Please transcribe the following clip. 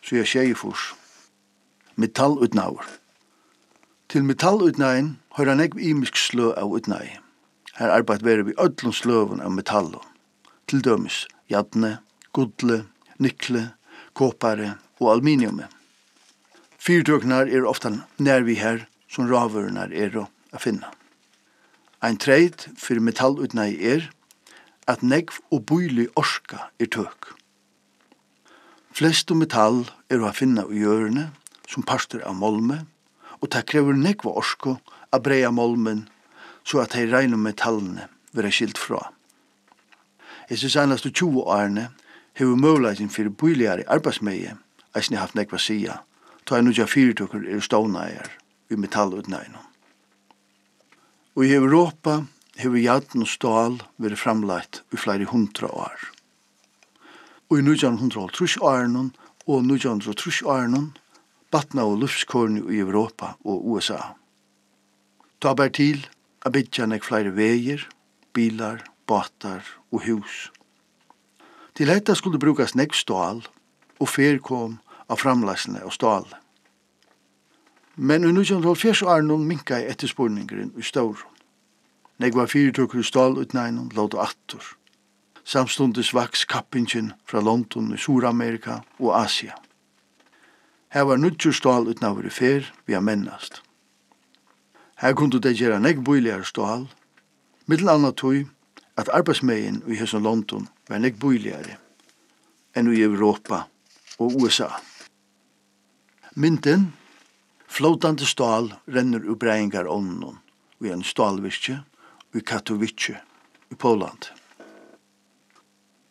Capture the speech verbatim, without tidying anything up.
så jeg skjer fors. Metallutnaur. Til metallutnaien hører han ikke imisk slø av utnai. Her arbeid være vi ødlom sløven av metallum. Til dømes jadne, gudle, nikle, kopare og aluminiume. Fyrtøknar er ofta nær vi her som ravurnar er å finna. Ein treit for metallutnai er at negv og bøylig orska er tøk. Flestu metall er å finna i hjørne som parster av molme, og det krever negv og orska å breia molmen så at de reine metallene være skilt fra. Jeg synes annars til tjue årene hever møvleisen for bøyligere arbeidsmeie eisne haft negva sida, ta en nudja fyrtøkker er ståneier i metallutnægene. Og i Europa hever jadn og stål vært framlagt i flere hundra år. Og i nitjan hundrað årene og nitjan årene batna og luftskårene i Europa og U S A. Ta bær til a bytja nek flere veier, bilar, båtar og hus. Til dette skulle brukas nek stål, og fer kom av framleisene av stål. Men i nitjan hálvfjerðs årene minka i etterspurningeren i stor. Nek var fyrtøkker i stål utnægnen låt attor. Samstundes vaks kappingen fra London i Sur-Amerika og Asia. Her var nutjur stål utnæver i fer vi har mennast. Her kunde det gjøre nek bøyligere stål, middel annet tog at arbeidsmeien i hesson London var nek bøyligere enn i Europa og U S A. Mynden, flåtande stål renner ur breingar ånden og en stålvirke i Katowice i Poland.